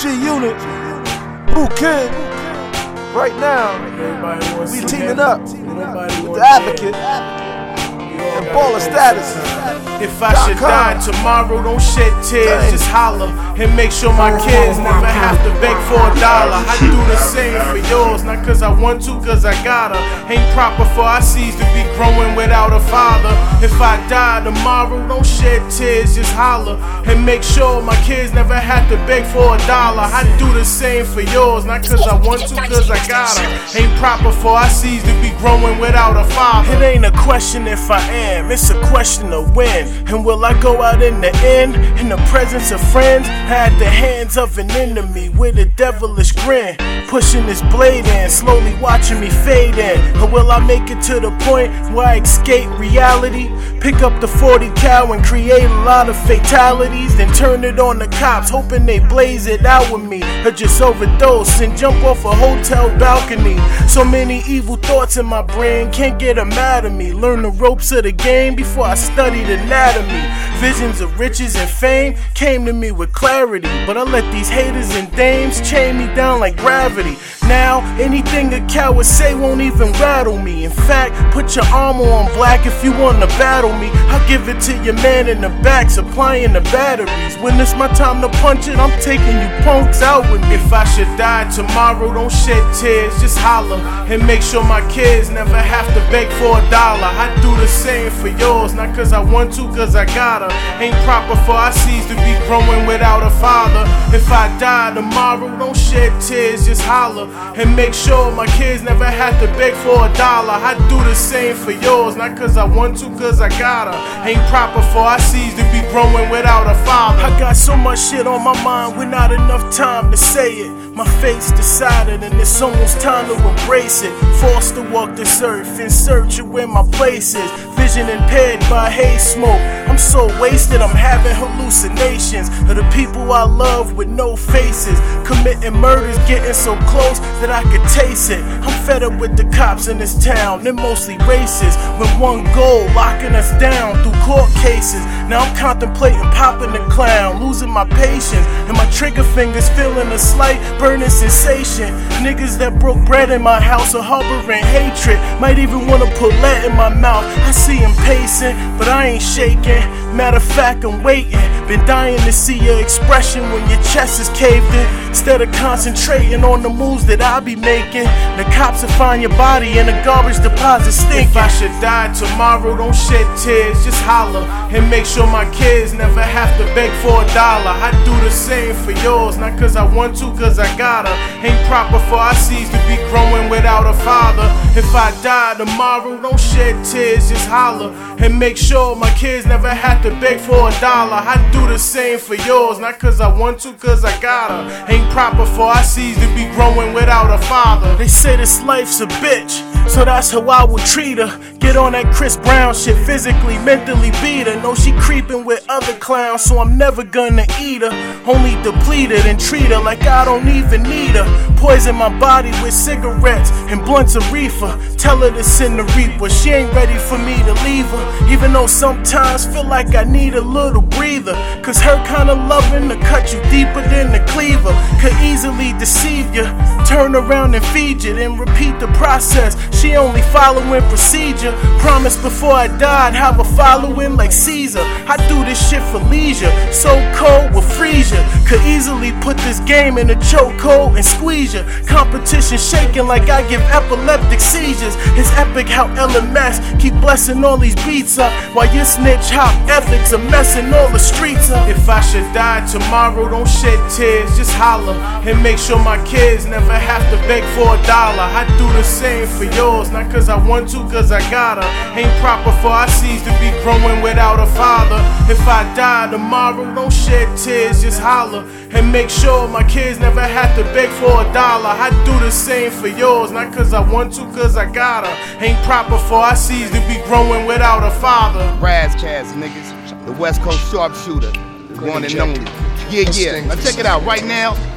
G-Unit, Boo Kid. Right now, we teaming up with The Advocate and Baller Status. If I should die tomorrow, don't shed tears, just holler and make sure my kids never have to beg for $1. I do the same for yours, not cause I want to, cause I gotta. Ain't proper for our seeds to be growing without a father. If I die tomorrow, don't shed tears, just holler and make sure my kids never have to beg for $1. I do the same for yours, not cause I want to, cause I gotta. Ain't proper for our seeds to be growing without a father. It ain't a question if I am, it's a question of when. And will I go out in the end, in the presence of friends? At the hands of an enemy with a devilish grin, pushing his blade in, slowly watching me fade in. Or will I make it to the point where I escape reality, pick up the 40 cal and create a lot of fatalities, then turn it on the cops, hoping they blaze it out with me, or just overdose and jump off a hotel balcony. So many evil thoughts in my brain, can't get them out of me. Learn the ropes of the game before I studied anatomy. Visions of riches and fame came to me with clarity, but I let these haters and dames chain me down like gravity. Now, anything a coward say won't even rattle me. In fact, put your armor on black if you want to battle me. I'll give it to your man in the back, supplying the batteries. When it's my time to punch it, I'm taking you punks out with me. If I should die tomorrow, don't shed tears, just holler and make sure my kids never have to beg for $1. I do the same for yours, not cause I want to, cause I gotta. Ain't proper for our seeds to be growing without a father. If I die tomorrow, don't shed tears, just holler and make sure my kids never have to beg for $1. I do the same for yours, not cause I want to, cause I gotta. Ain't proper for our seeds to be growing without a father. I got so much shit on my mind with not enough time to say it. My fate's decided and it's almost time to embrace it. Forced to walk this earth in search of where my place is. Vision impaired by haze smoke. I'm so wasted, I'm having hallucinations of the people I love with no faces. Committing murders, getting so close that I could taste it. I'm fed up with the cops in this town, they're mostly racist. With one goal, locking us down through court cases. Now I'm contemplating popping the clown, losing my patience, and my trigger fingers feeling a slight burning sensation. Niggas that broke bread in my house are harboring hatred, might even wanna put lead in my mouth. I see him pacing, but I ain't shaking. Matter of fact, I'm waiting. Been dying to see your expression when your chest is caved in. Instead of concentrating on the moves that I be making, the cops will find your body in a garbage deposit stinking. If I should die tomorrow, don't shed tears, just holler and make sure my kids never have to beg for $1. I do the same for yours, not cause I want to, cause I gotta. Ain't proper for our seeds to be growing without a father. If I die tomorrow, don't shed tears, just holler and make sure my kids never have to beg for $1. I do the same for yours, not cause I want to, cause I gotta. Ain't proper for our seeds to be growing without a father. They say this life's a bitch, so that's how I would treat her. Get on that Chris Brown shit, physically, mentally beat her. Know she creeping with other clowns, so I'm never gonna eat her. Only deplete her and treat her like I don't even need her. Poison my body with cigarettes and blunts of reefer. Tell her to send the reaper, she ain't ready for me to leave her. Even though sometimes feel like I need a little breather, cause her kind of loving to cut you deeper than the cleaver could easily deceive you. Turn around and feed you, then repeat the process. She only following procedure. Promised before I died, have a following like Caesar. I do this shit for leisure, so cold will freeze you. Could easily put this game in a chokehold and squeeze you. Competition shaking like I give epileptic seizures. It's epic how LMS keep blessing all these beats up, while your snitch hop ethics are messing all the streets up. If I should die tomorrow, don't shed tears, just holler and make sure my kids never have to beg for $1. I do the same for yours, not cause I want to, cause I gotta. Ain't proper for our seeds to be growing without a father. If I die tomorrow, don't shed tears, just holler and make sure my kids never have to beg for $1. I do the same for yours, not cause I want to, cause I gotta. Ain't proper for our seeds to be growing without a father. Razzcast, niggas, the West Coast sharpshooter, one and only. Yeah. Now check it out right now.